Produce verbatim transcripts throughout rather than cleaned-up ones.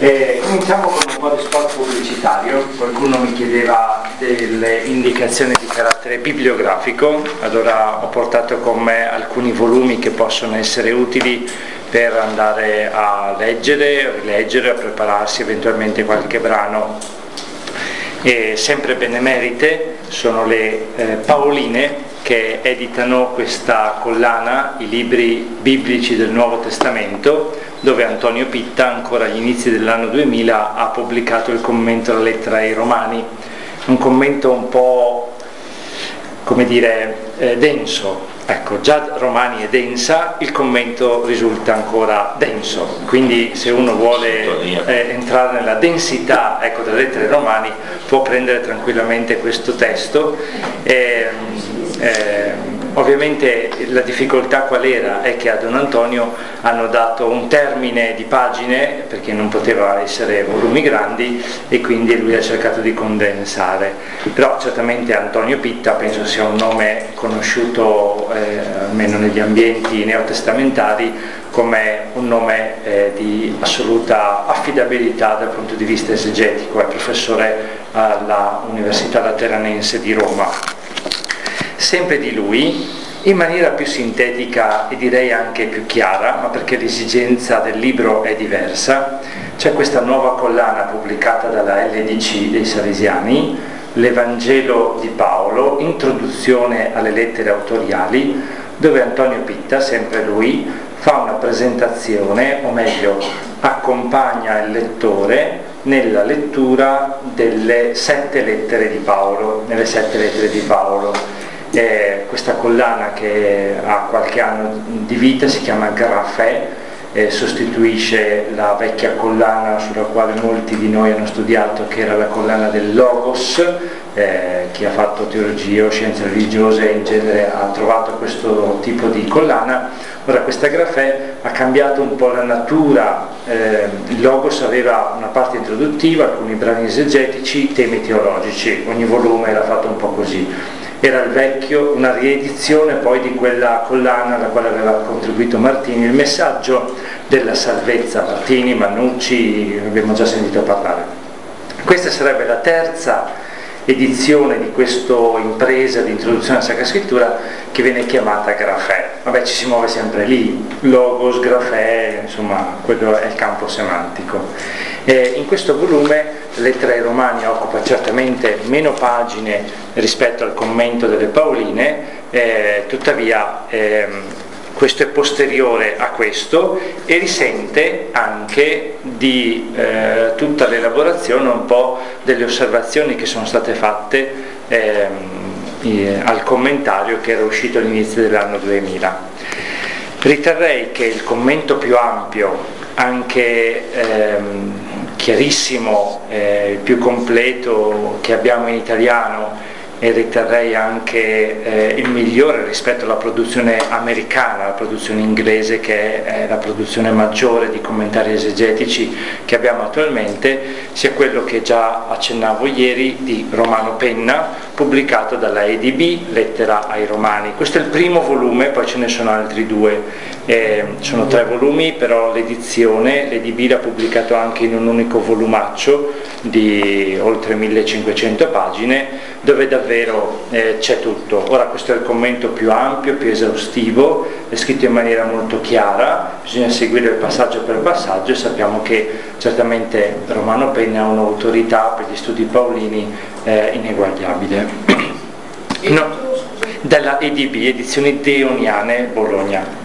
Eh, cominciamo con un po' di spot pubblicitario. Qualcuno mi chiedeva delle indicazioni di carattere bibliografico, allora ho portato con me alcuni volumi che possono essere utili per andare a leggere, rileggere, a prepararsi eventualmente qualche brano. E sempre benemerite sono le eh, Paoline, che editano questa collana, i libri biblici del Nuovo Testamento, dove Antonio Pitta, ancora agli inizi dell'anno duemila, ha pubblicato il commento alla lettera ai Romani, un commento un po', come dire, eh, denso. Ecco, già Romani è densa, il commento risulta ancora denso, quindi se uno vuole eh, entrare nella densità, ecco, delle lettere Romani, può prendere tranquillamente questo testo. Eh, eh, ovviamente la difficoltà qual era? È che a Don Antonio hanno dato un termine di pagine, perché non poteva essere volumi grandi, e quindi lui ha cercato di condensare. Però certamente Antonio Pitta penso sia un nome conosciuto eh, almeno negli ambienti neotestamentari come un nome eh, di assoluta affidabilità dal punto di vista esegetico. È professore alla Università Lateranense di Roma. Sempre di lui, in maniera più sintetica e direi anche più chiara, ma perché l'esigenza del libro è diversa, c'è questa nuova collana pubblicata dalla L D C dei Salesiani, l'Evangelo di Paolo, introduzione alle lettere autoriali, dove Antonio Pitta, sempre lui, fa una presentazione, o meglio, accompagna il lettore nella lettura delle sette lettere di Paolo, nelle sette lettere di Paolo. Eh, questa collana, che ha qualche anno di vita, si chiama Grafè, eh, sostituisce la vecchia collana sulla quale molti di noi hanno studiato, che era la collana del Logos. Eh, chi ha fatto teologia o scienze religiose in genere ha trovato questo tipo di collana. Ora questa Grafè ha cambiato un po' la natura. Eh, il Logos aveva una parte introduttiva, alcuni brani esegetici, temi teologici, ogni volume era fatto un po' così. Era il vecchio, una riedizione poi di quella collana alla quale aveva contribuito Martini, il messaggio della salvezza. Martini, Mannucci, abbiamo già sentito parlare. Questa sarebbe la terza edizione di questa impresa di introduzione alla Sacra Scrittura, che viene chiamata Grafè. Vabbè, ci si muove sempre lì, Logos, Grafè, insomma, quello è il campo semantico. Eh, in questo volume Lettera ai Romani occupa certamente meno pagine rispetto al commento delle Paoline, eh, tuttavia ehm, questo è posteriore a questo e risente anche di eh, tutta l'elaborazione un po' delle osservazioni che sono state fatte ehm, eh, al commentario che era uscito all'inizio dell'anno duemila. Riterrei che il commento più ampio, anche ehm, chiarissimo, eh, il più completo che abbiamo in italiano, e riterrei anche eh, il migliore rispetto alla produzione americana, la produzione inglese, che è la produzione maggiore di commentari esegetici che abbiamo attualmente, sia quello che già accennavo ieri di Romano Penna, pubblicato dalla E D B, Lettera ai Romani. Questo è il primo volume, poi ce ne sono altri due, eh, sono tre volumi, però l'edizione, l'E D B l'ha pubblicato anche in un unico volumaccio di oltre millecinquecento pagine, dove davvero eh, c'è tutto. Ora questo è il commento più ampio, più esaustivo, è scritto in maniera molto chiara, bisogna seguire il passaggio per passaggio, e sappiamo che certamente Romano Penna è un'autorità per gli studi paolini eh, ineguagliabile. No, dalla E D B, Edizioni Deoniane, Bologna.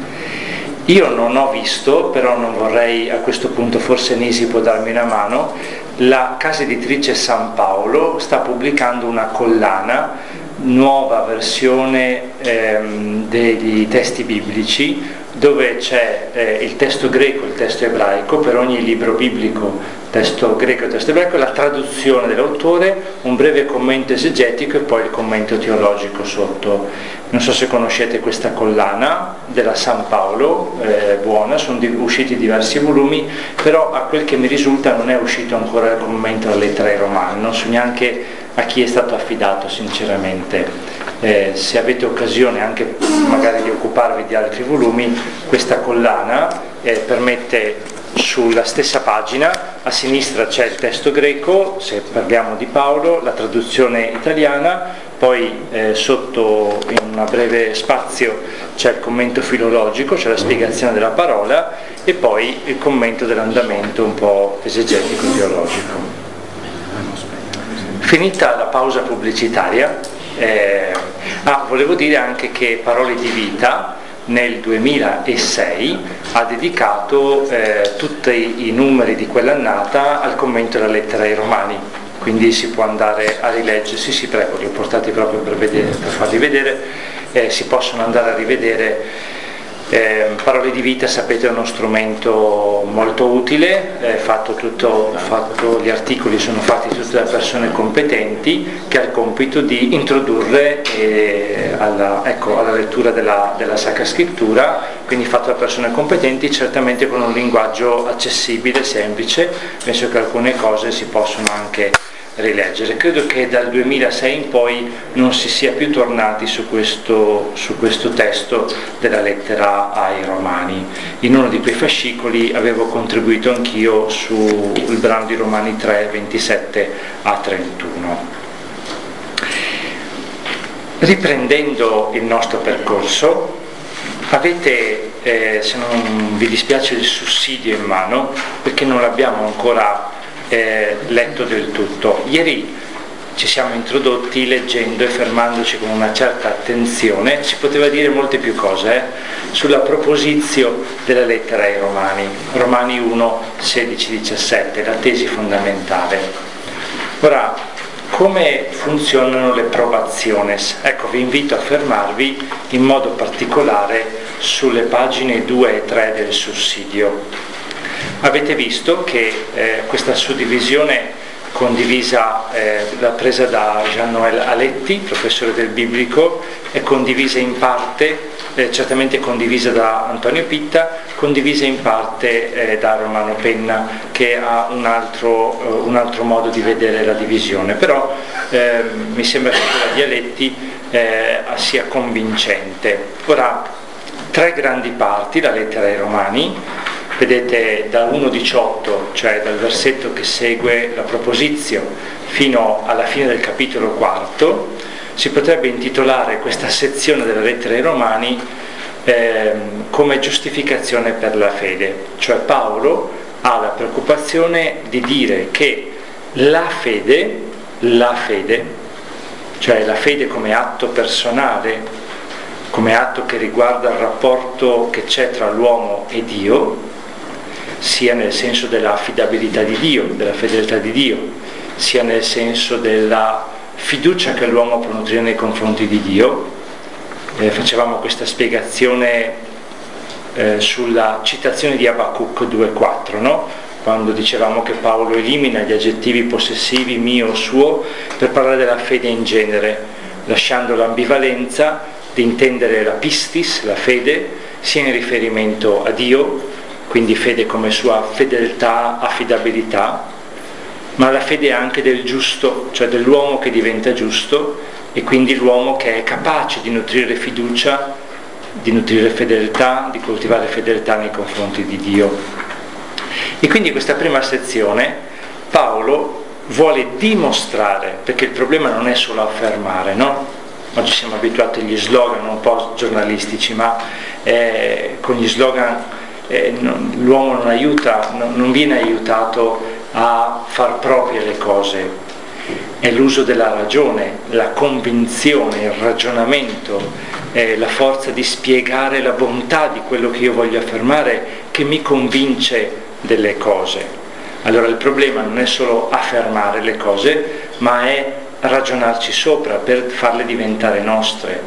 Io non ho visto, però non vorrei, a questo punto forse Nisi può darmi una mano, la casa editrice San Paolo sta pubblicando una collana, nuova versione ehm, degli testi biblici, dove c'è eh, il testo greco e il testo ebraico per ogni libro biblico, testo greco e testo ebraico, la traduzione dell'autore, un breve commento esegetico e poi il commento teologico sotto. Non so se conoscete questa collana della San Paolo, eh, buona, sono di, usciti diversi volumi, però a quel che mi risulta non è uscito ancora il commento alla Lettera ai Romani, non so neanche a chi è stato affidato sinceramente. Eh, se avete occasione anche magari di occuparvi di altri volumi, questa collana eh, permette sulla stessa pagina, a sinistra c'è il testo greco, se parliamo di Paolo, la traduzione italiana, poi eh, sotto in un breve spazio c'è il commento filologico, cioè la spiegazione della parola, e poi il commento dell'andamento un po' esegetico teologico. Finita la pausa pubblicitaria, eh, ah, volevo dire anche che Parole di Vita nel duemilasei ha dedicato eh, tutti i numeri di quell'annata al commento della lettera ai Romani, quindi si può andare a rileggersi, sì prego, li ho portati proprio per, vedere, per farli vedere, eh, si possono andare a rivedere. Eh, Parole di Vita, sapete, è uno strumento molto utile, è fatto tutto, fatto, gli articoli sono fatti tutti da persone competenti che ha il compito di introdurre eh, alla, ecco, alla lettura della, della Sacra Scrittura, quindi fatto da persone competenti, certamente con un linguaggio accessibile, semplice. Penso che alcune cose si possono anche rileggere. Credo che dal duemilasei in poi non si sia più tornati su questo, su questo testo della lettera ai Romani. In uno di quei fascicoli avevo contribuito anch'io sul brano di Romani tre, ventisette a trentuno. Riprendendo il nostro percorso, avete, eh, se non vi dispiace, il sussidio in mano, perché non l'abbiamo ancora Eh, letto del tutto. Ieri ci siamo introdotti leggendo e fermandoci con una certa attenzione, si poteva dire molte più cose eh, sulla proposizio della lettera ai Romani, Romani uno, sedici, diciassette, la tesi fondamentale. Ora, come funzionano le probationes? Ecco, vi invito a fermarvi in modo particolare sulle pagine due e tre del sussidio. Avete visto che eh, questa suddivisione condivisa, eh, l'ha presa da Jean-Noël Aletti, professore del biblico, è condivisa in parte, eh, certamente condivisa da Antonio Pitta, condivisa in parte eh, da Romano Penna, che ha un altro, eh, un altro modo di vedere la divisione, però eh, mi sembra che quella di Aletti eh, sia convincente. Ora, tre grandi parti, la lettera ai Romani. Vedete da uno diciotto, cioè dal versetto che segue la proposizio, fino alla fine del capitolo quarto, si potrebbe intitolare questa sezione della lettera ai Romani eh, come giustificazione per la fede. Cioè Paolo ha la preoccupazione di dire che la fede, la fede, cioè la fede come atto personale, come atto che riguarda il rapporto che c'è tra l'uomo e Dio, sia nel senso della affidabilità di Dio, della fedeltà di Dio, sia nel senso della fiducia che l'uomo può nutrire nei confronti di Dio. Eh, facevamo questa spiegazione eh, sulla citazione di Abacuc due quattro, no? Quando dicevamo che Paolo elimina gli aggettivi possessivi mio o suo per parlare della fede in genere, lasciando l'ambivalenza di intendere la pistis, la fede, sia in riferimento a Dio, quindi fede come sua fedeltà, affidabilità, ma la fede anche del giusto, cioè dell'uomo che diventa giusto, e quindi l'uomo che è capace di nutrire fiducia, di nutrire fedeltà, di coltivare fedeltà nei confronti di Dio. E quindi questa prima sezione Paolo vuole dimostrare, perché il problema non è solo affermare, no? Oggi siamo abituati agli slogan un po' giornalistici, ma eh, con gli slogan Eh, non, l'uomo non aiuta, non, non viene aiutato a far proprie le cose. È l'uso della ragione, la convinzione, il ragionamento, eh, la forza di spiegare la bontà di quello che io voglio affermare che mi convince delle cose. Allora il problema non è solo affermare le cose, ma è ragionarci sopra per farle diventare nostre.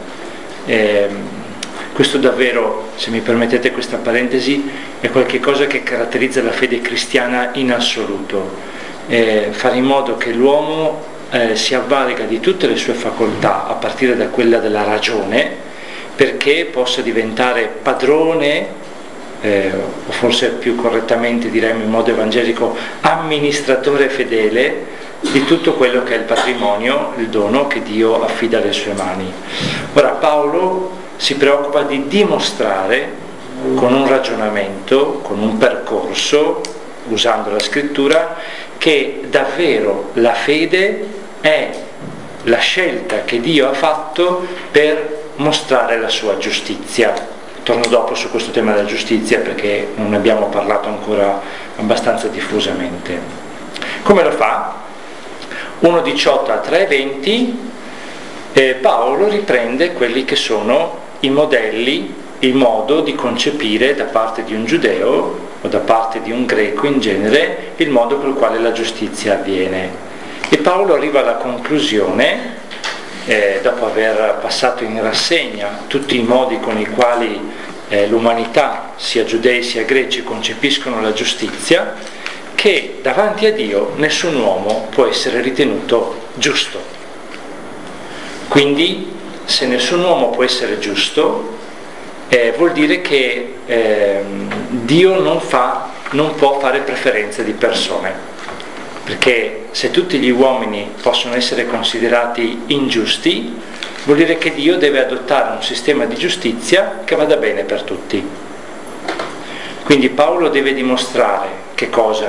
Eh, Questo davvero, se mi permettete questa parentesi, è qualcosa che caratterizza la fede cristiana in assoluto. Eh, fare in modo che l'uomo eh, si avvalga di tutte le sue facoltà, a partire da quella della ragione, perché possa diventare padrone, eh, o forse più correttamente diremmo in modo evangelico, amministratore fedele di tutto quello che è il patrimonio, il dono che Dio affida alle sue mani. Ora Paolo si preoccupa di dimostrare con un ragionamento, con un percorso, usando la scrittura, che davvero la fede è la scelta che Dio ha fatto per mostrare la sua giustizia. Torno dopo su questo tema della giustizia perché non ne abbiamo parlato ancora abbastanza diffusamente. Come lo fa? uno diciotto a tre venti eh, Paolo riprende quelli che sono i modelli, il modo di concepire da parte di un giudeo o da parte di un greco in genere il modo col quale la giustizia avviene. E Paolo arriva alla conclusione, eh, dopo aver passato in rassegna tutti i modi con i quali eh, l'umanità, sia giudei sia greci, concepiscono la giustizia, che davanti a Dio nessun uomo può essere ritenuto giusto. Quindi, se nessun uomo può essere giusto, eh, vuol dire che eh, Dio non, fa, non può fare preferenze di persone, perché se tutti gli uomini possono essere considerati ingiusti, vuol dire che Dio deve adottare un sistema di giustizia che vada bene per tutti. Quindi Paolo deve dimostrare che cosa?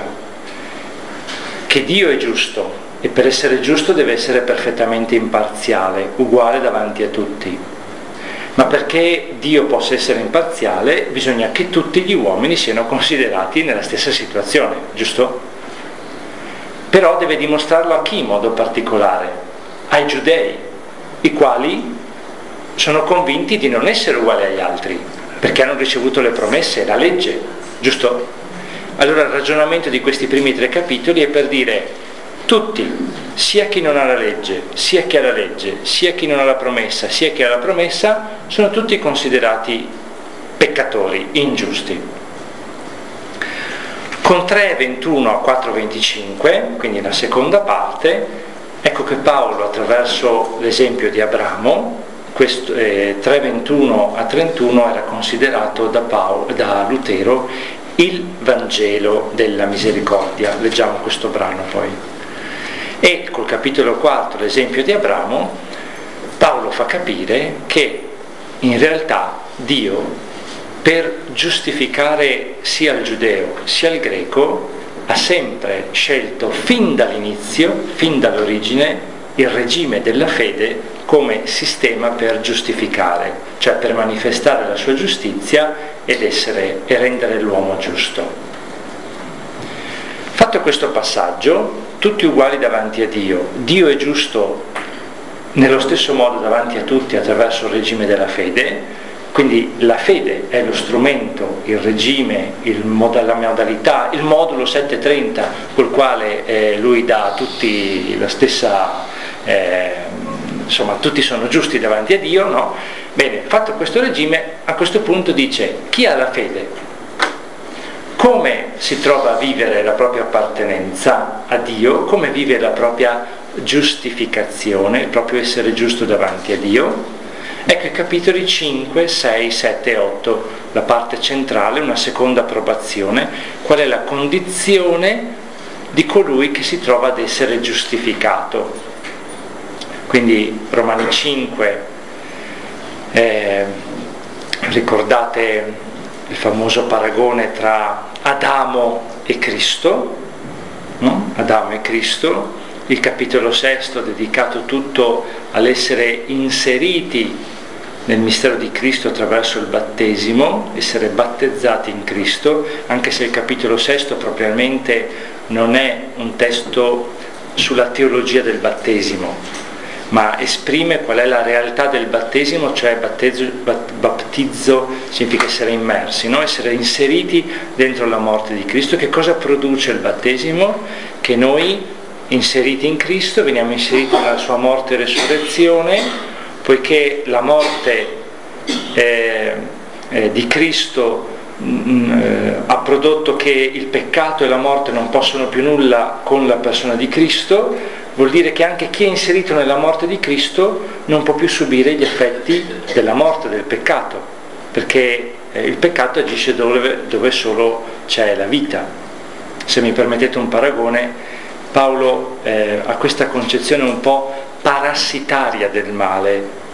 Che Dio è giusto, e per essere giusto deve essere perfettamente imparziale, uguale davanti a tutti. Ma perché Dio possa essere imparziale bisogna che tutti gli uomini siano considerati nella stessa situazione, giusto? Però deve dimostrarlo a chi in modo particolare? Ai giudei, i quali sono convinti di non essere uguali agli altri, perché hanno ricevuto le promesse, la legge, giusto? Allora il ragionamento di questi primi tre capitoli è per dire: tutti, sia chi non ha la legge, sia chi ha la legge, sia chi non ha la promessa, sia chi ha la promessa, sono tutti considerati peccatori, ingiusti. Con tre ventuno a quattro venticinque, quindi la seconda parte, ecco che Paolo, attraverso l'esempio di Abramo, questo, eh, tre ventuno a trentuno era considerato da, Paolo, da Lutero il Vangelo della misericordia. Leggiamo questo brano poi. E col capitolo quattro, l'esempio di Abramo, Paolo fa capire che in realtà Dio, per giustificare sia il giudeo sia il greco, ha sempre scelto fin dall'inizio, fin dall'origine, il regime della fede come sistema per giustificare, cioè per manifestare la sua giustizia ed essere e rendere l'uomo giusto. Fatto questo passaggio, tutti uguali davanti a Dio, Dio è giusto nello stesso modo davanti a tutti attraverso il regime della fede, quindi la fede è lo strumento, il regime, il mod- la modalità, il modulo settecentotrenta col quale eh, lui dà a tutti la stessa, eh, insomma tutti sono giusti davanti a Dio, no? Bene, fatto questo regime, a questo punto dice: chi ha la fede? Come si trova a vivere la propria appartenenza a Dio? Come vive la propria giustificazione, il proprio essere giusto davanti a Dio? Ecco i capitoli cinque, sei, sette e otto, la parte centrale, una seconda approbazione, qual è la condizione di colui che si trova ad essere giustificato. Quindi Romani cinque, eh, ricordate il famoso paragone tra Adamo e Cristo, no? Adamo e Cristo, il capitolo sesto dedicato tutto all'essere inseriti nel mistero di Cristo attraverso il battesimo, essere battezzati in Cristo, anche se il capitolo sesto propriamente non è un testo sulla teologia del battesimo, ma esprime qual è la realtà del battesimo, cioè battezzo, battizzo significa essere immersi, no? Essere inseriti dentro la morte di Cristo. Che cosa produce il battesimo? Che noi, inseriti in Cristo, veniamo inseriti nella sua morte e resurrezione, poiché la morte eh, eh, di Cristo mh, eh, ha prodotto che il peccato e la morte non possono più nulla con la persona di Cristo. Vuol dire che anche chi è inserito nella morte di Cristo non può più subire gli effetti della morte, del peccato, perché eh, il peccato agisce dove, dove solo c'è la vita. Se mi permettete un paragone, Paolo eh, ha questa concezione un po' parassitaria del male,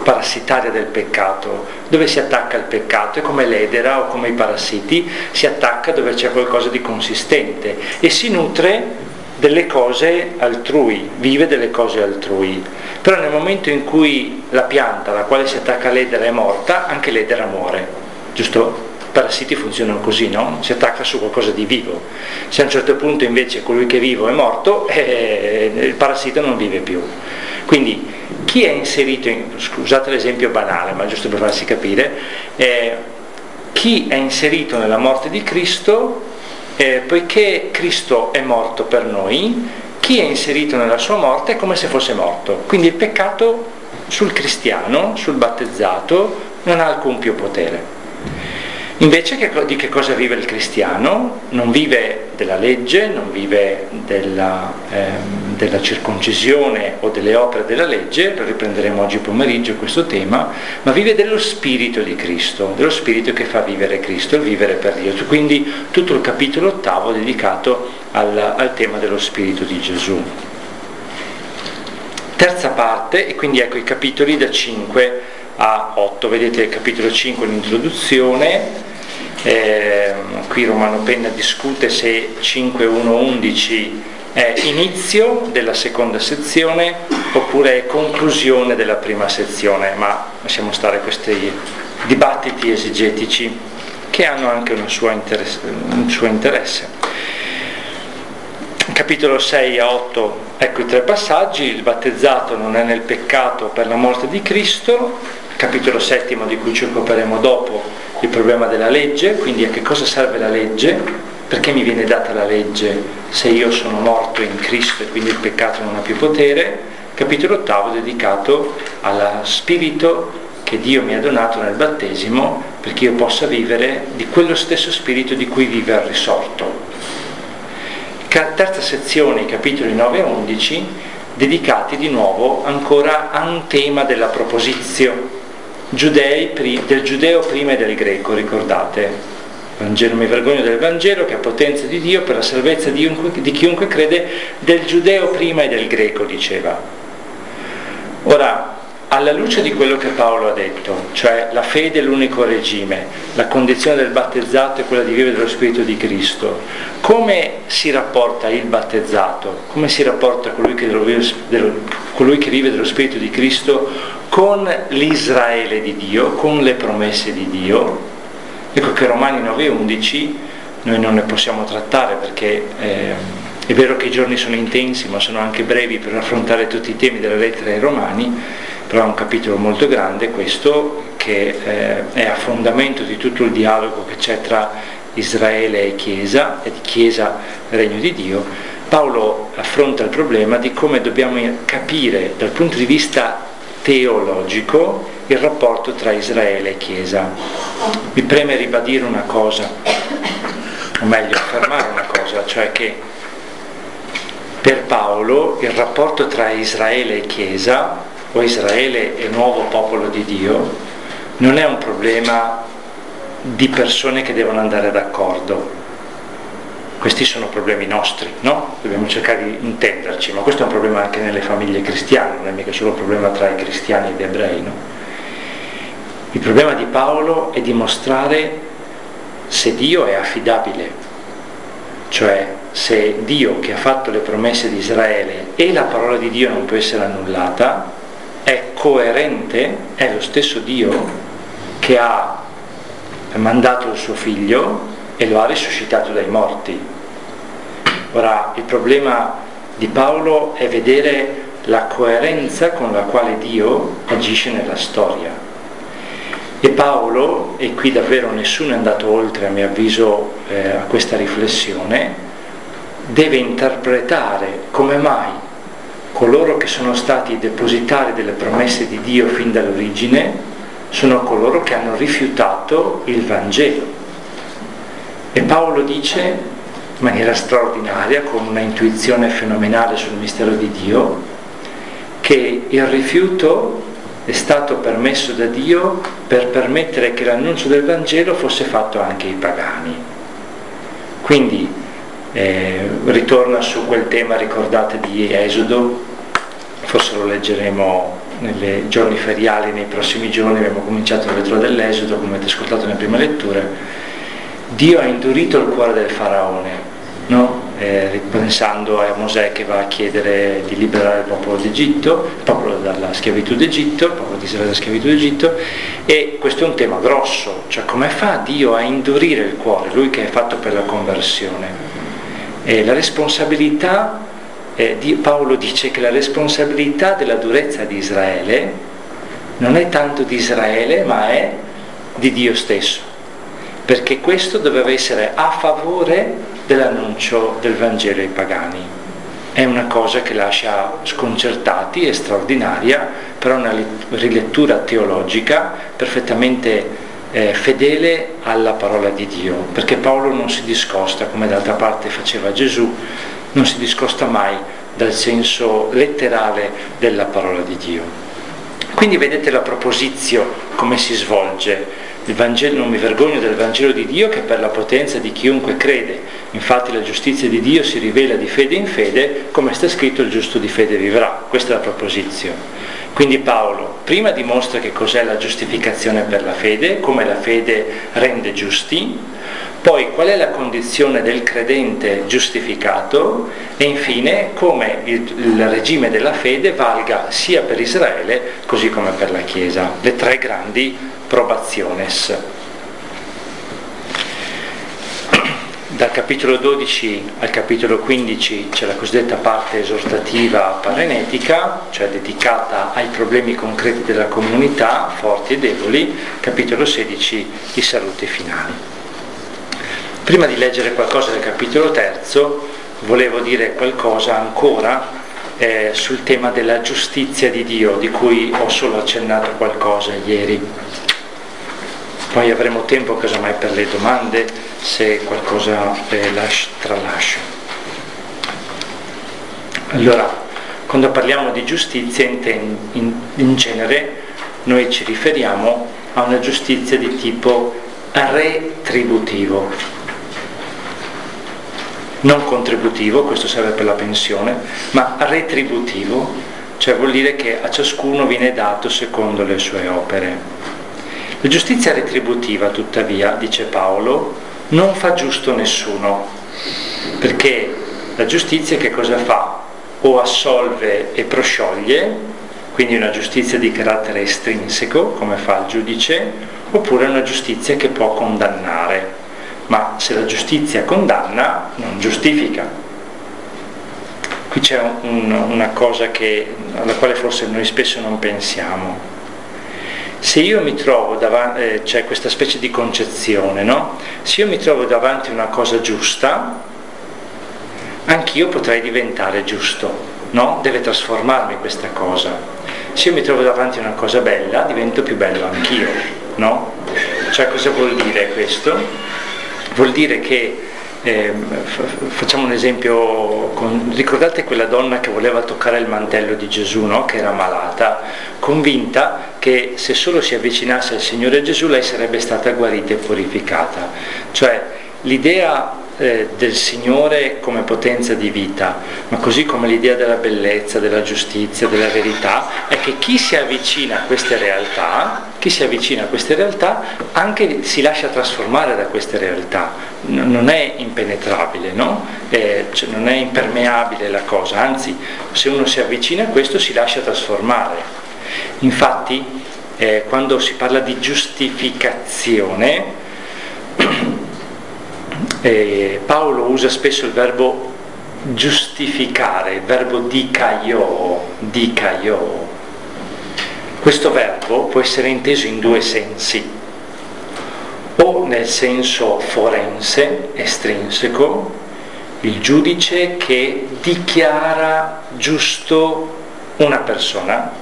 parassitaria del peccato. Dove si attacca il peccato? È come l'edera o come i parassiti, si attacca dove c'è qualcosa di consistente e si nutre delle cose altrui, vive delle cose altrui. Però nel momento in cui la pianta alla quale si attacca l'edera è morta, anche l'edera muore, giusto? I parassiti funzionano così, no? Si attacca su qualcosa di vivo. Se a un certo punto invece colui che è vivo è morto, eh, il parassita non vive più. Quindi chi è inserito in, scusate l'esempio banale, ma giusto per farsi capire, eh, chi è inserito nella morte di Cristo, eh, poiché Cristo è morto per noi, chi è inserito nella sua morte è come se fosse morto. Quindi il peccato sul cristiano, sul battezzato, non ha alcun più potere. Invece che, di che cosa vive il cristiano? Non vive della legge, non vive della, ehm, della circoncisione o delle opere della legge, lo riprenderemo oggi pomeriggio questo tema, ma vive dello Spirito di Cristo, dello Spirito che fa vivere Cristo, il vivere per Dio. Quindi tutto il capitolo ottavo dedicato al, al tema dello Spirito di Gesù. Terza parte, e quindi ecco i capitoli da cinque a otto, vedete il capitolo cinque l'introduzione. Eh, qui Romano Penna discute se cinque uno undici è inizio della seconda sezione oppure è conclusione della prima sezione, ma lasciamo stare questi dibattiti esegetici che hanno anche una sua interesse, un suo interesse. Capitolo sei a otto, ecco i tre passaggi: il battezzato non è nel peccato per la morte di Cristo. Capitolo settimo, di cui ci occuperemo dopo, il problema della legge, quindi a che cosa serve la legge, perché mi viene data la legge se io sono morto in Cristo e quindi il peccato non ha più potere. Capitolo ottavo dedicato allo Spirito che Dio mi ha donato nel battesimo perché io possa vivere di quello stesso Spirito di cui vive al risorto. Terza sezione, i capitoli nove e undici, dedicati di nuovo ancora a un tema della proposizio, giudei, del giudeo prima e del greco, ricordate? Vangelo, mi vergogno del Vangelo che ha potenza di Dio per la salvezza di, di chiunque crede, del giudeo prima e del greco, diceva. Ora, alla luce di quello che Paolo ha detto, cioè la fede è l'unico regime, la condizione del battezzato è quella di vivere dello Spirito di Cristo, come si rapporta il battezzato, come si rapporta colui che, dello, colui che vive dello Spirito di Cristo con l'Israele di Dio, con le promesse di Dio? Ecco che Romani nove undici noi non ne possiamo trattare perché eh, è vero che i giorni sono intensi ma sono anche brevi per affrontare tutti i temi della lettera ai Romani, però è un capitolo molto grande questo che eh, è a fondamento di tutto il dialogo che c'è tra Israele e Chiesa e di Chiesa Regno di Dio. Paolo affronta il problema di come dobbiamo capire dal punto di vista teologico il rapporto tra Israele e Chiesa. Mi preme ribadire una cosa, o meglio affermare una cosa, cioè che per Paolo il rapporto tra Israele e Chiesa, o Israele e nuovo popolo di Dio, non è un problema di persone che devono andare d'accordo. Questi sono problemi nostri, no? Dobbiamo cercare di intenderci, ma questo è un problema anche nelle famiglie cristiane, non è mica solo un problema tra i cristiani e gli ebrei, no? Il problema di Paolo è dimostrare se Dio è affidabile, cioè se Dio che ha fatto le promesse di Israele e la parola di Dio non può essere annullata, è coerente, è lo stesso Dio che ha mandato il suo figlio e lo ha risuscitato dai morti. Ora, il problema di Paolo è vedere la coerenza con la quale Dio agisce nella storia. E Paolo, e qui davvero nessuno è andato oltre a mio avviso eh, a questa riflessione, deve interpretare come mai coloro che sono stati depositari delle promesse di Dio fin dall'origine sono coloro che hanno rifiutato il Vangelo. E Paolo dice in maniera straordinaria, con una intuizione fenomenale sul mistero di Dio, che il rifiuto è stato permesso da Dio per permettere che l'annuncio del Vangelo fosse fatto anche ai pagani. Quindi eh, ritorna su quel tema, ricordate, di Esodo, forse lo leggeremo nei giorni feriali, nei prossimi giorni, abbiamo cominciato la lettura dell'Esodo, come avete ascoltato nelle prime letture. Dio ha indurito il cuore del faraone, no? Eh, ripensando a Mosè che va a chiedere di liberare il popolo d'Egitto, il popolo dalla schiavitù d'Egitto, il popolo di Israele dalla schiavitù d'Egitto, e questo è un tema grosso, cioè come fa Dio a indurire il cuore, lui che è fatto per la conversione. E la responsabilità, eh, di, Paolo dice che la responsabilità della durezza di Israele non è tanto di Israele, ma è di Dio stesso, perché questo doveva essere a favore dell'annuncio del Vangelo ai pagani. È una cosa che lascia sconcertati, è straordinaria, però è una rilettura teologica perfettamente eh, fedele alla parola di Dio, perché Paolo non si discosta, come d'altra parte faceva Gesù, non si discosta mai dal senso letterale della parola di Dio. Quindi vedete la proposizione, come si svolge. Il Vangelo, non mi vergogno del Vangelo di Dio, che per la potenza di chiunque crede. Infatti la giustizia di Dio si rivela di fede in fede, come sta scritto: il giusto di fede vivrà. Questa è la proposizione. Quindi Paolo prima dimostra che cos'è la giustificazione per la fede, come la fede rende giusti, poi qual è la condizione del credente giustificato, e infine come il, il regime della fede valga sia per Israele così come per la Chiesa. Le tre grandi probationes. Dal capitolo dodici al capitolo quindici c'è la cosiddetta parte esortativa parenetica, cioè dedicata ai problemi concreti della comunità, forti e deboli. Capitolo sedici, i saluti finali. Prima di leggere qualcosa del capitolo terzo, volevo dire qualcosa ancora eh, sul tema della giustizia di Dio, di cui ho solo accennato qualcosa ieri. Poi avremo tempo casomai per le domande, se qualcosa eh, lascio, tralascio. Allora, quando parliamo di giustizia, in, in, in genere noi ci riferiamo a una giustizia di tipo retributivo, non contributivo, questo serve per la pensione, ma retributivo, cioè vuol dire che a ciascuno viene dato secondo le sue opere. La giustizia retributiva, tuttavia, dice Paolo, non fa giusto nessuno, perché la giustizia che cosa fa? O assolve e proscioglie, quindi una giustizia di carattere estrinseco, come fa il giudice, oppure una giustizia che può condannare. Ma se la giustizia condanna, non giustifica. Qui c'è un, una cosa che, alla quale forse noi spesso non pensiamo. Se io mi trovo davanti, eh, c'è questa specie di concezione, no? Se io mi trovo davanti a una cosa giusta, anch'io potrei diventare giusto, no? Deve trasformarmi questa cosa. Se io mi trovo davanti a una cosa bella, divento più bello anch'io, no? Cioè, cosa vuol dire questo? Vuol dire che Eh, facciamo un esempio, con, ricordate quella donna che voleva toccare il mantello di Gesù, no? Che era malata, convinta che se solo si avvicinasse al Signore Gesù lei sarebbe stata guarita e purificata. Cioè l'idea eh, del Signore come potenza di vita, ma così come l'idea della bellezza, della giustizia, della verità, è che chi si avvicina a queste realtà, chi si avvicina a queste realtà anche si lascia trasformare da queste realtà, non è impenetrabile, no? Eh, cioè non è impermeabile la cosa, anzi se uno si avvicina a questo si lascia trasformare. Infatti eh, quando si parla di giustificazione eh, Paolo usa spesso il verbo giustificare, il verbo dikaio, dikaio. Questo verbo può essere inteso in due sensi, o nel senso forense, estrinseco, il giudice che dichiara giusto una persona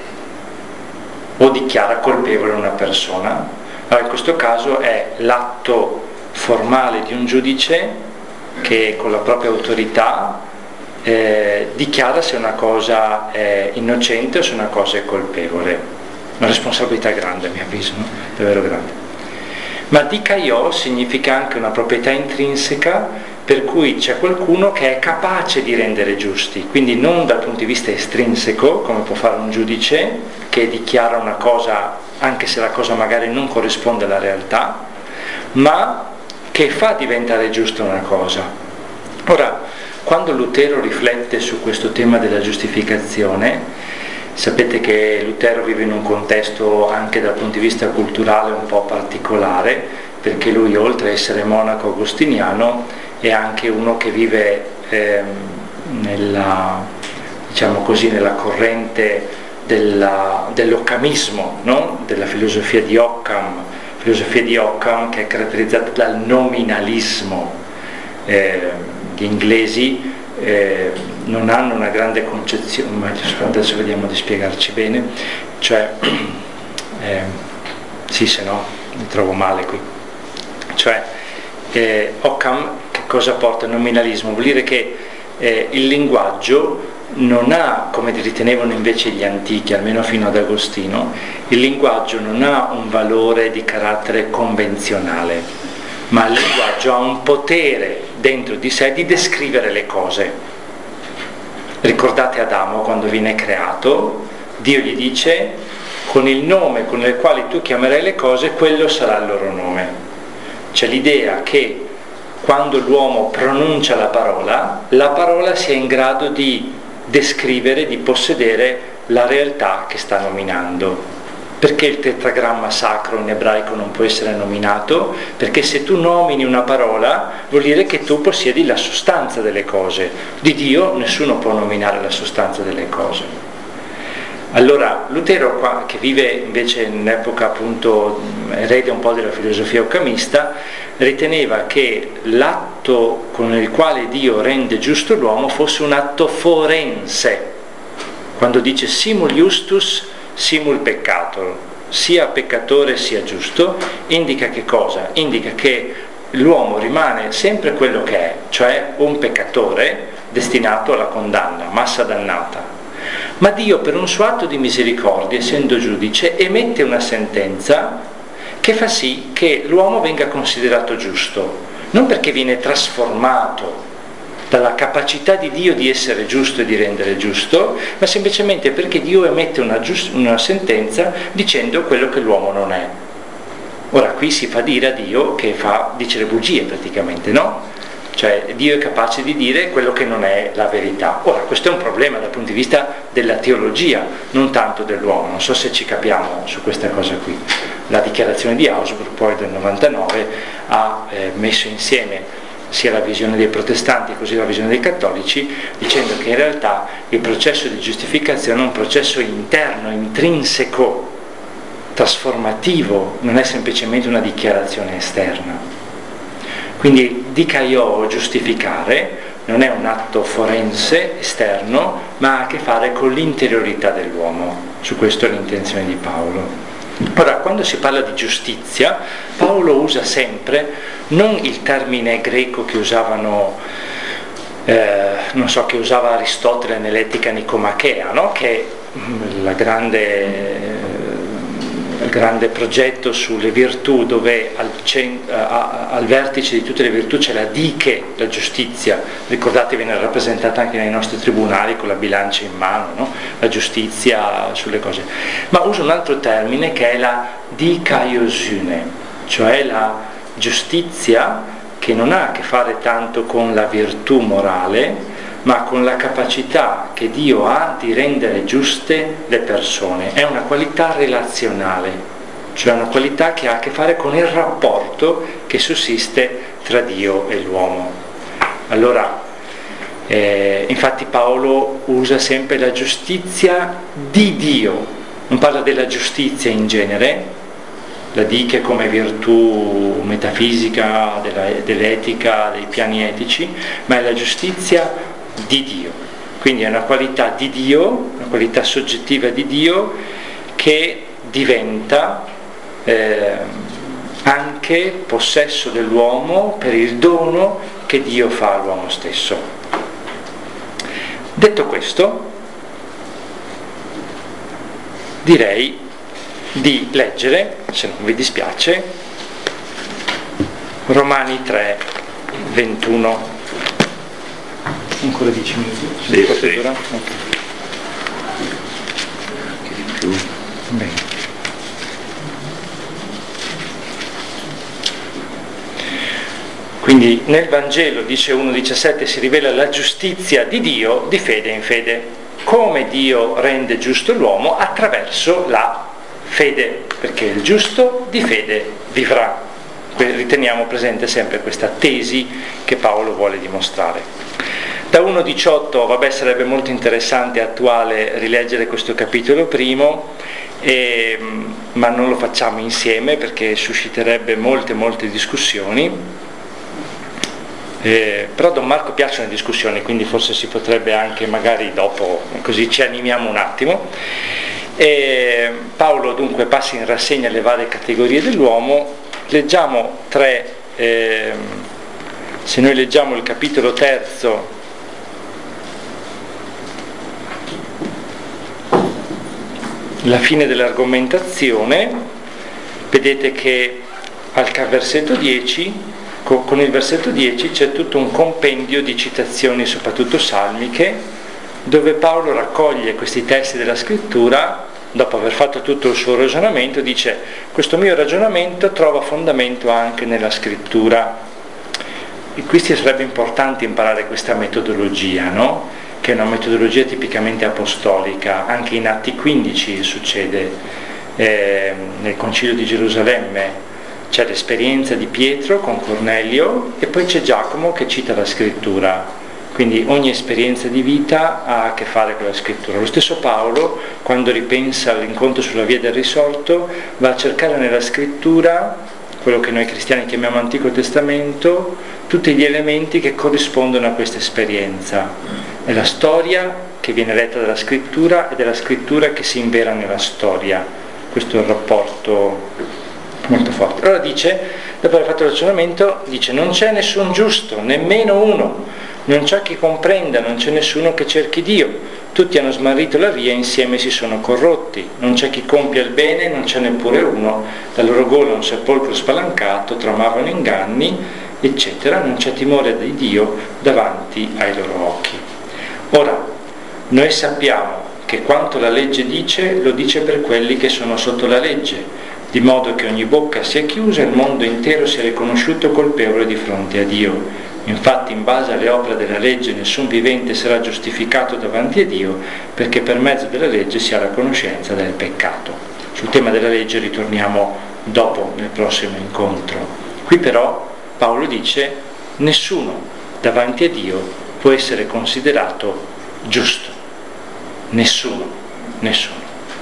o dichiara colpevole una persona. Allora, in questo caso è l'atto formale di un giudice che con la propria autorità eh, dichiara se una cosa è innocente o se una cosa è colpevole. Una responsabilità grande, a mio avviso, no? Davvero grande. Ma dikaio significa anche una proprietà intrinseca per cui c'è qualcuno che è capace di rendere giusti, quindi non dal punto di vista estrinseco, come può fare un giudice che dichiara una cosa anche se la cosa magari non corrisponde alla realtà, ma che fa diventare giusta una cosa. Ora, quando Lutero riflette su questo tema della giustificazione, sapete che Lutero vive in un contesto anche dal punto di vista culturale un po' particolare, perché lui, oltre a essere monaco agostiniano, è anche uno che vive eh, nella, diciamo così, nella corrente della, dell'occamismo, no? Della filosofia di Occam, filosofia di Occam che è caratterizzata dal nominalismo. Eh, gli inglesi eh, non hanno una grande concezione, ma adesso vediamo di spiegarci bene, cioè, eh, sì, se no mi trovo male qui, cioè eh, Occam che cosa porta il nominalismo? Vuol dire che eh, il linguaggio non ha, come ritenevano invece gli antichi, almeno fino ad Agostino, il linguaggio non ha un valore di carattere convenzionale, ma il linguaggio ha un potere dentro di sé di descrivere le cose. Ricordate Adamo quando viene creato, Dio gli dice: con il nome con il quale tu chiamerai le cose, quello sarà il loro nome. C'è l'idea che quando l'uomo pronuncia la parola, la parola sia in grado di descrivere, di possedere la realtà che sta nominando. Perché il tetragramma sacro in ebraico non può essere nominato? Perché se tu nomini una parola vuol dire che tu possiedi la sostanza delle cose. Di Dio nessuno può nominare la sostanza delle cose. Allora Lutero, qua, che vive invece in un'epoca appunto erede un po' della filosofia occamista, riteneva che l'atto con il quale Dio rende giusto l'uomo fosse un atto forense. Quando dice simul justus simul peccator, sia peccatore sia giusto, indica che cosa? Indica che l'uomo rimane sempre quello che è, cioè un peccatore destinato alla condanna, massa dannata. Ma Dio, per un suo atto di misericordia, essendo giudice, emette una sentenza che fa sì che l'uomo venga considerato giusto, non perché viene trasformato dalla capacità di Dio di essere giusto e di rendere giusto, ma semplicemente perché Dio emette una, giust- una sentenza dicendo quello che l'uomo non è. Ora qui si fa dire a Dio che fa, dice le bugie praticamente, no? Cioè Dio è capace di dire quello che non è la verità. Ora questo è un problema dal punto di vista della teologia, non tanto dell'uomo. Non so se ci capiamo su questa cosa qui. La dichiarazione di Augsburg poi del novantanove ha eh, messo insieme sia la visione dei protestanti così la visione dei cattolici, dicendo che in realtà il processo di giustificazione è un processo interno, intrinseco, trasformativo, non è semplicemente una dichiarazione esterna. Quindi dikaiō, giustificare, non è un atto forense esterno, ma ha a che fare con l'interiorità dell'uomo. Su questo è l'intenzione di Paolo. Ora, quando si parla di giustizia, Paolo usa sempre non il termine greco che usavano, eh, non so, che usava Aristotele nell'Etica Nicomachea, no? Che è la grande... il grande progetto sulle virtù, dove al, cent- a, al vertice di tutte le virtù c'è la diche, la giustizia. Ricordate, viene rappresentata anche nei nostri tribunali con la bilancia in mano, no? La giustizia sulle cose. Ma usa un altro termine che è la dikaiosune, cioè la giustizia che non ha a che fare tanto con la virtù morale, ma con la capacità che Dio ha di rendere giuste le persone. È una qualità relazionale, cioè una qualità che ha a che fare con il rapporto che sussiste tra Dio e l'uomo. Allora, eh, infatti Paolo usa sempre la giustizia di Dio, non parla della giustizia in genere, la diche come virtù metafisica, della, dell'etica, dei piani etici, ma è la giustizia di Dio. Quindi è una qualità di Dio, una qualità soggettiva di Dio che diventa eh, anche possesso dell'uomo per il dono che Dio fa all'uomo stesso. Detto questo, direi di leggere, se non vi dispiace, Romani tre, ventuno. Ancora dieci minuti? Sì, sì. sì. Okay. Anche di più. Bene. Quindi nel Vangelo, dice uno diciassette, si rivela la giustizia di Dio di fede in fede. Come Dio rende giusto l'uomo? Attraverso la fede, perché il giusto di fede vivrà. Riteniamo presente sempre questa tesi che Paolo vuole dimostrare. Da uno diciotto, vabbè, sarebbe molto interessante e attuale rileggere questo capitolo primo, e, ma non lo facciamo insieme perché susciterebbe molte molte discussioni. Eh, però Don Marco piacciono le discussioni, quindi forse si potrebbe anche magari dopo, così ci animiamo un attimo. E Paolo dunque passa in rassegna le varie categorie dell'uomo. Leggiamo tre, eh, se noi leggiamo il capitolo terzo, la fine dell'argomentazione, vedete che al versetto dieci, con il versetto dieci c'è tutto un compendio di citazioni, soprattutto salmiche, dove Paolo raccoglie questi testi della scrittura. Dopo aver fatto tutto il suo ragionamento, dice: questo mio ragionamento trova fondamento anche nella scrittura. E qui sarebbe importante imparare questa metodologia, no? Che è una metodologia tipicamente apostolica. Anche in Atti quindici succede, eh, nel Concilio di Gerusalemme c'è l'esperienza di Pietro con Cornelio e poi c'è Giacomo che cita la scrittura. Quindi ogni esperienza di vita ha a che fare con la scrittura. Lo stesso Paolo, quando ripensa all'incontro sulla via del risorto, va a cercare nella scrittura, quello che noi cristiani chiamiamo Antico Testamento, tutti gli elementi che corrispondono a questa esperienza. È la storia che viene letta dalla scrittura ed è la scrittura che si invera nella storia. Questo è il rapporto molto forte. Allora dice, dopo aver fatto il ragionamento, dice: non c'è nessun giusto, nemmeno uno, non c'è chi comprenda, non c'è nessuno che cerchi Dio, tutti hanno smarrito la via, insieme si sono corrotti, non c'è chi compia il bene, non c'è neppure uno, dal loro gola un sepolcro spalancato, tramavano inganni, eccetera, non c'è timore di Dio davanti ai loro occhi. Ora, noi sappiamo che quanto la legge dice, lo dice per quelli che sono sotto la legge, di modo che ogni bocca sia chiusa e il mondo intero sia riconosciuto colpevole di fronte a Dio. Infatti, in base alle opere della legge, nessun vivente sarà giustificato davanti a Dio, perché per mezzo della legge si ha la conoscenza del peccato. Sul tema della legge ritorniamo dopo, nel prossimo incontro. Qui però Paolo dice: nessuno davanti a Dio può essere considerato giusto. Nessuno, nessuno.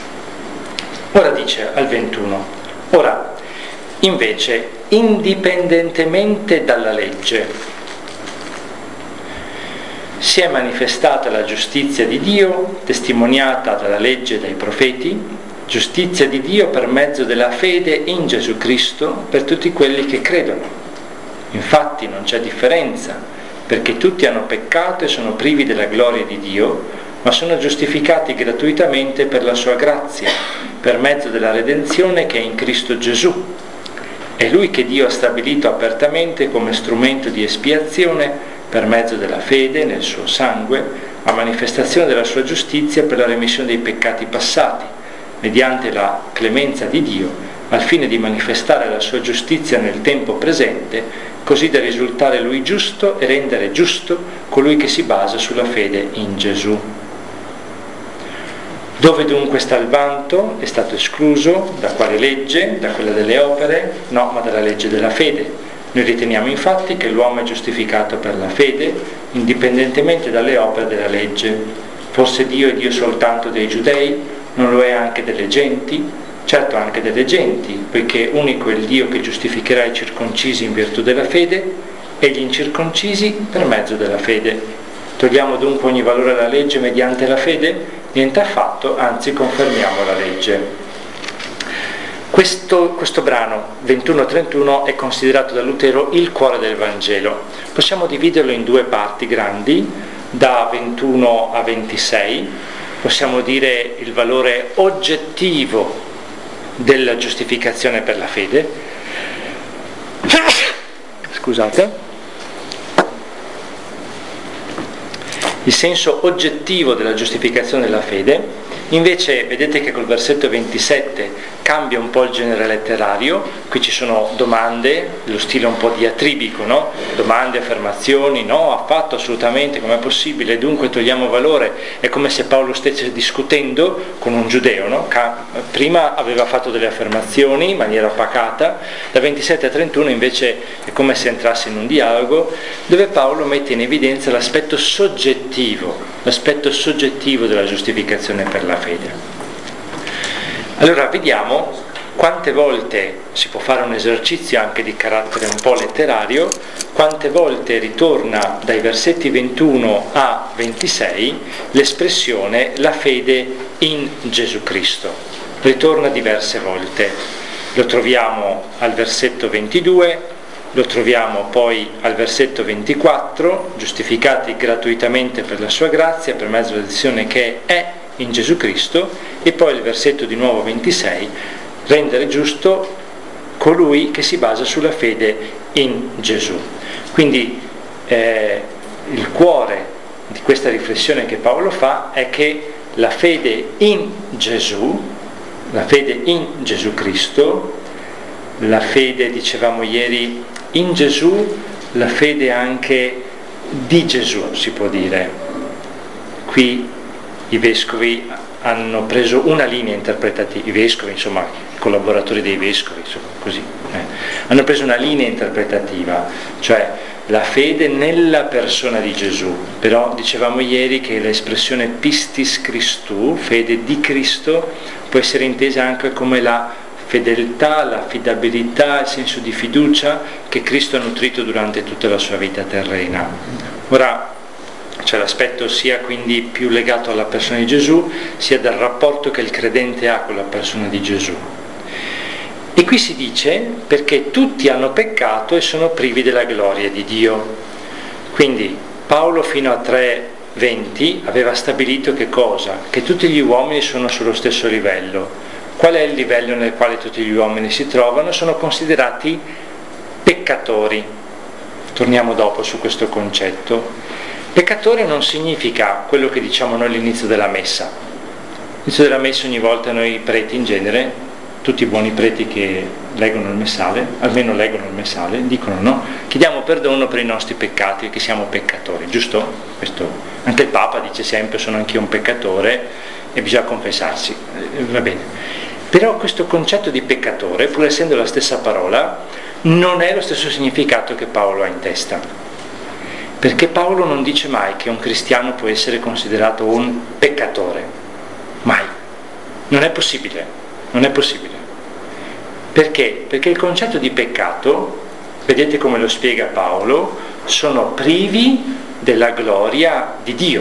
Ora dice al ventuno: ora, invece, indipendentemente dalla legge, si è manifestata la giustizia di Dio, testimoniata dalla legge e dai profeti, giustizia di Dio per mezzo della fede in Gesù Cristo per tutti quelli che credono. Infatti non c'è differenza, perché tutti hanno peccato e sono privi della gloria di Dio, ma sono giustificati gratuitamente per la sua grazia, per mezzo della redenzione che è in Cristo Gesù. È Lui che Dio ha stabilito apertamente come strumento di espiazione per mezzo della fede nel suo sangue, a manifestazione della sua giustizia per la remissione dei peccati passati, mediante la clemenza di Dio, al fine di manifestare la sua giustizia nel tempo presente, così da risultare Lui giusto e rendere giusto colui che si basa sulla fede in Gesù. Dove dunque sta il vanto? È stato escluso da quale legge? Da quella delle opere? No, ma dalla legge della fede. Noi riteniamo infatti che l'uomo è giustificato per la fede, indipendentemente dalle opere della legge. Forse Dio è Dio soltanto dei giudei? Non lo è anche delle genti? Certo, anche delle genti, poiché unico è il Dio che giustificherà i circoncisi in virtù della fede e gli incirconcisi per mezzo della fede. Togliamo dunque ogni valore alla legge mediante la fede? Niente affatto, anzi confermiamo la legge. Questo, questo brano ventuno trentuno è considerato da Lutero il cuore del Vangelo. Possiamo dividerlo in due parti grandi, da ventuno a ventisei. Possiamo dire il valore oggettivo della giustificazione per la fede. Scusate. il senso oggettivo della giustificazione della fede. Invece vedete che col versetto ventisette cambia un po' il genere letterario, qui ci sono domande, lo stile un po' diatribico, no? Domande, affermazioni, no, affatto, assolutamente, com'è possibile, dunque togliamo valore. È come se Paolo stesse discutendo con un giudeo, no? Prima aveva fatto delle affermazioni in maniera pacata, da ventisette a trentuno invece è come se entrasse in un dialogo dove Paolo mette in evidenza l'aspetto soggettivo, l'aspetto soggettivo della giustificazione per la fede. Allora vediamo quante volte, si può fare un esercizio anche di carattere un po' letterario, quante volte ritorna dai versetti ventuno a ventisei l'espressione la fede in Gesù Cristo. Ritorna diverse volte. Lo troviamo al versetto ventidue, lo troviamo poi al versetto ventiquattro, giustificati gratuitamente per la sua grazia, per mezzo dell'elezione che è in Gesù Cristo, e poi il versetto di nuovo ventisei, rendere giusto colui che si basa sulla fede in Gesù. Quindi eh, il cuore di questa riflessione che Paolo fa è che la fede in Gesù, la fede in Gesù Cristo, la fede, dicevamo ieri, in Gesù, la fede anche di Gesù, si può dire. Qui i vescovi hanno preso una linea interpretativa, i vescovi, insomma, i collaboratori dei vescovi, insomma, così, eh, hanno preso una linea interpretativa, cioè la fede nella persona di Gesù. Però dicevamo ieri che l'espressione pistis Christou, fede di Cristo, può essere intesa anche come la fedeltà, l'affidabilità, il senso di fiducia che Cristo ha nutrito durante tutta la sua vita terrena. Ora c'è l'aspetto sia quindi più legato alla persona di Gesù, sia dal rapporto che il credente ha con la persona di Gesù. E qui si dice perché tutti hanno peccato e sono privi della gloria di Dio. Quindi Paolo fino a tre venti aveva stabilito che cosa? Che tutti gli uomini sono sullo stesso livello. Qual è il livello nel quale tutti gli uomini si trovano? Sono considerati peccatori. Torniamo dopo su questo concetto. Peccatore non significa quello che diciamo noi all'inizio della messa. All'inizio della messa ogni volta noi preti in genere, tutti i buoni preti che leggono il messale, almeno leggono il messale, dicono no, chiediamo perdono per i nostri peccati, che siamo peccatori, giusto? Questo, anche il Papa dice sempre sono anch'io un peccatore e bisogna confessarsi, eh, va bene. Però questo concetto di peccatore, pur essendo la stessa parola, non è lo stesso significato che Paolo ha in testa. Perché Paolo non dice mai che un cristiano può essere considerato un peccatore. Mai. Non è possibile. Non è possibile. Perché? Perché il concetto di peccato, vedete come lo spiega Paolo, sono privi della gloria di Dio.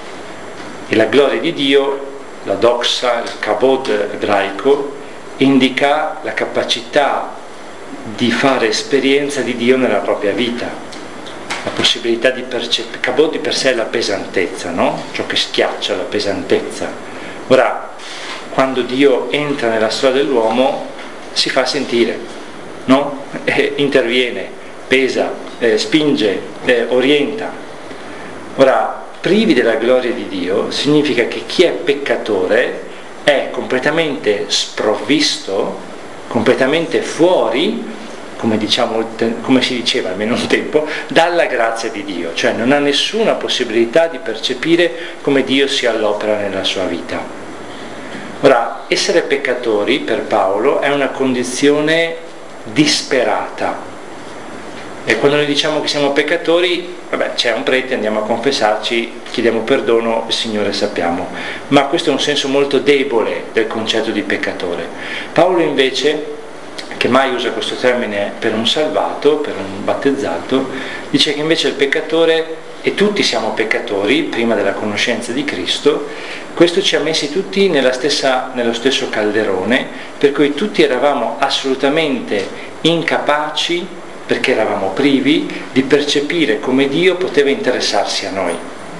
E la gloria di Dio, la doxa, il kabod ebraico, indica la capacità di fare esperienza di Dio nella propria vita. La possibilità di percepire, kabod di per sé è la pesantezza, no? Ciò che schiaccia, la pesantezza. Ora, quando Dio entra nella storia dell'uomo, si fa sentire, no? E interviene, pesa, eh, spinge, eh, orienta. Ora, privi della gloria di Dio significa che chi è peccatore è completamente sprovvisto, completamente fuori, come, diciamo, come si diceva almeno un tempo, dalla grazia di Dio, cioè non ha nessuna possibilità di percepire come Dio sia all'opera nella sua vita. Ora, essere peccatori per Paolo è una condizione disperata, e quando noi diciamo che siamo peccatori, vabbè, c'è un prete, andiamo a confessarci, chiediamo perdono, il Signore sappiamo, ma questo è un senso molto debole del concetto di peccatore. Paolo invece, che mai usa questo termine per un salvato, per un battezzato, dice che invece il peccatore, e tutti siamo peccatori prima della conoscenza di Cristo, questo ci ha messi tutti nella stessa, nello stesso calderone, per cui tutti eravamo assolutamente incapaci, perché eravamo privi, di percepire come Dio poteva interessarsi a noi,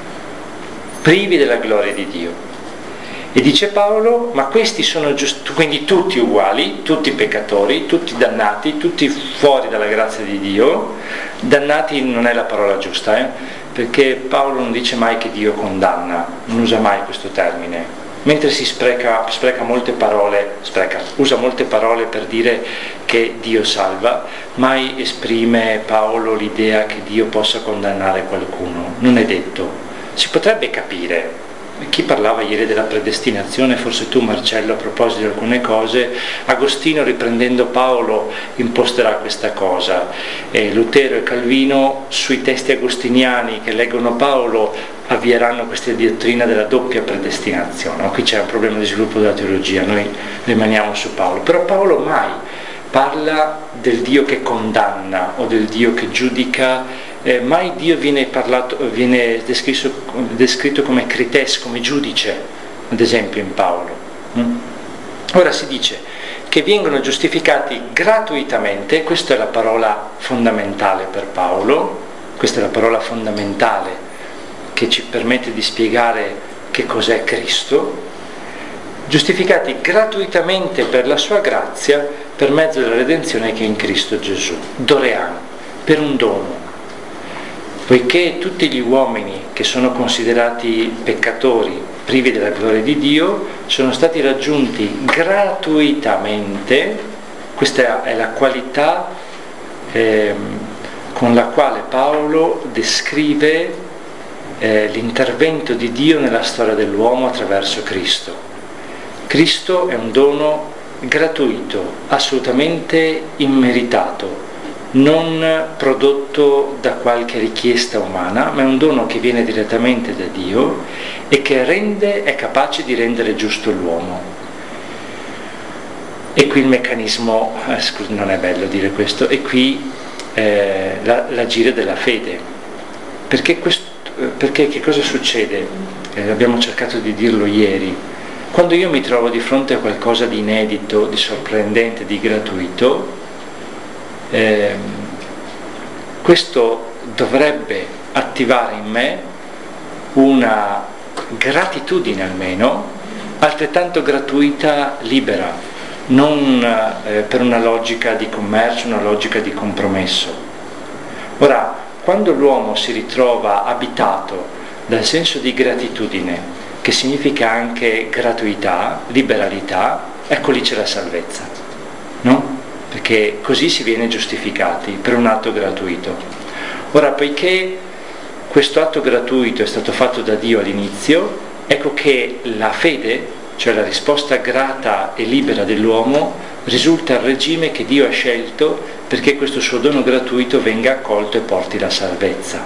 privi della gloria di Dio. E dice Paolo, ma questi sono giusti, quindi tutti uguali, tutti peccatori, tutti dannati, tutti fuori dalla grazia di Dio, Dannati non è la parola giusta, eh? Perché Paolo non dice mai che Dio condanna, non usa mai questo termine. Mentre si spreca, spreca molte parole, spreca, usa molte parole per dire che Dio salva, mai esprime Paolo l'idea che Dio possa condannare qualcuno. Non è detto. Si potrebbe capire. Chi parlava ieri della predestinazione, forse tu Marcello, a proposito di alcune cose, Agostino riprendendo Paolo imposterà questa cosa, e Lutero e Calvino sui testi agostiniani che leggono Paolo avvieranno questa dottrina della doppia predestinazione. Qui c'è un problema di sviluppo della teologia, noi rimaniamo su Paolo, però Paolo mai parla del Dio che condanna o del Dio che giudica. Eh, mai Dio viene, parlato, viene descritto, descritto come crites, come giudice, ad esempio in Paolo. Mm? Ora si dice che vengono giustificati gratuitamente, questa è la parola fondamentale per Paolo, questa è la parola fondamentale che ci permette di spiegare che cos'è Cristo, giustificati gratuitamente per la sua grazia per mezzo della redenzione che è in Cristo Gesù, dorean, per un dono. Poiché tutti gli uomini che sono considerati peccatori, privi della gloria di Dio, sono stati raggiunti gratuitamente, questa è la qualità eh, con la quale Paolo descrive eh, l'intervento di Dio nella storia dell'uomo attraverso Cristo. Cristo è un dono gratuito, assolutamente immeritato, non prodotto da qualche richiesta umana, ma è un dono che viene direttamente da Dio e che rende, è capace di rendere giusto l'uomo. E qui il meccanismo, eh, scusa, non è bello dire questo, e qui eh, la, l'agire della fede. Perché, questo, perché che cosa succede? Eh, abbiamo cercato di dirlo ieri. Quando io mi trovo di fronte a qualcosa di inedito, di sorprendente, di gratuito, Eh, questo dovrebbe attivare in me una gratitudine almeno altrettanto gratuita, libera, non eh, per una logica di commercio, una logica di compromesso. Ora, quando l'uomo si ritrova abitato dal senso di gratitudine, che significa anche gratuità, liberalità, ecco lì c'è la salvezza, no? Perché così si viene giustificati per un atto gratuito. Ora, poiché questo atto gratuito è stato fatto da Dio all'inizio, ecco che la fede, cioè la risposta grata e libera dell'uomo, risulta il regime che Dio ha scelto perché questo suo dono gratuito venga accolto e porti la salvezza.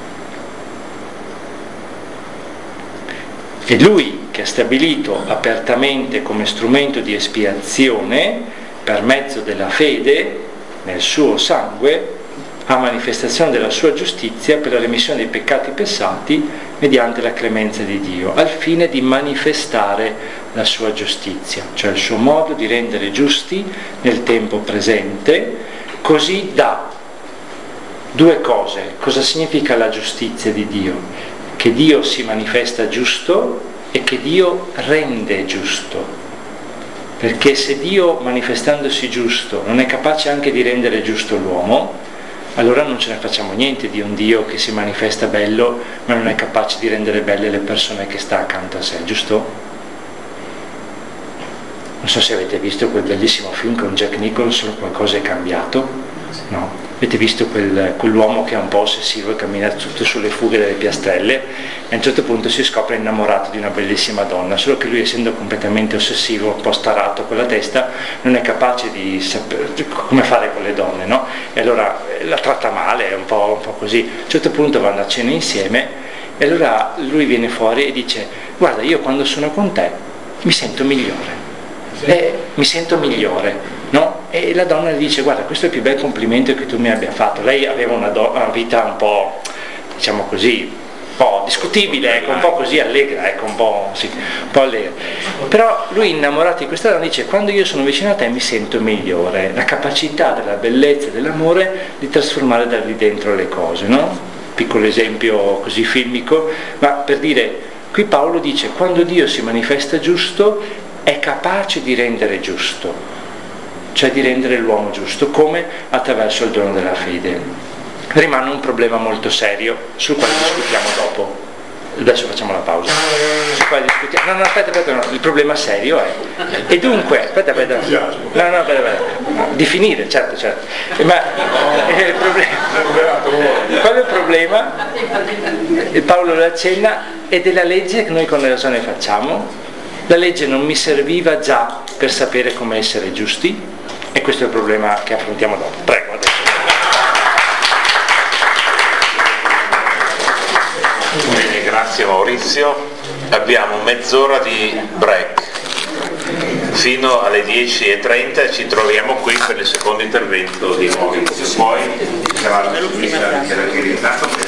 E Lui, che ha stabilito apertamente come strumento di espiazione, per mezzo della fede nel suo sangue, a manifestazione della sua giustizia per la remissione dei peccati passati mediante la clemenza di Dio, al fine di manifestare la sua giustizia, cioè il suo modo di rendere giusti nel tempo presente, così da due cose. Cosa significa la giustizia di Dio? Che Dio si manifesta giusto e che Dio rende giusto. Perché se Dio, manifestandosi giusto, non è capace anche di rendere giusto l'uomo, allora non ce ne facciamo niente di un Dio che si manifesta bello, ma non è capace di rendere belle le persone che sta accanto a sé, giusto? Non so se avete visto quel bellissimo film con Jack Nicholson, Qualcosa è cambiato? No? Avete visto quel, quell'uomo che è un po' ossessivo e cammina tutto sulle fughe delle piastrelle e a un certo punto si scopre innamorato di una bellissima donna, solo che lui, essendo completamente ossessivo, un po' starato con la testa, non è capace di sapere come fare con le donne, no? E allora la tratta male, è un po', un po' così. A un certo punto vanno a cena insieme e allora lui viene fuori e dice: guarda, io quando sono con te mi sento migliore, eh, mi sento migliore. No? E la donna gli dice: guarda, questo è il più bel complimento che tu mi abbia fatto. Lei aveva una, do- una vita un po', diciamo così, un po' discutibile, ecco, un po' così allegra, ecco, un po', sì, un po' allegra. Però lui, innamorato di questa donna, dice: quando io sono vicino a te mi sento migliore. La capacità della bellezza e dell'amore di trasformare da lì dentro le cose, no? Piccolo esempio così filmico, ma per dire, qui Paolo dice: quando Dio si manifesta giusto è capace di rendere giusto, cioè di rendere l'uomo giusto, come? Attraverso il dono della fede. rimane un problema molto serio sul quale discutiamo dopo. Adesso facciamo la pausa. Sul quale discutiamo. No, no, aspetta, aspetta, no. Il problema serio è. E dunque, aspetta, aspetta. No, no, aspetta, aspetta. No, di finire, certo, certo. Ma eh, il problema. Qual è il problema? Il Paolo lo accenna, è della legge che noi con le ragioni facciamo. La legge non mi serviva già per sapere come essere giusti, e questo è il problema che affrontiamo dopo. Prego, adesso. Bene, grazie Maurizio. Abbiamo mezz'ora di break fino alle dieci e trenta e ci troviamo qui per il secondo intervento di Maurizio. Poi sarà la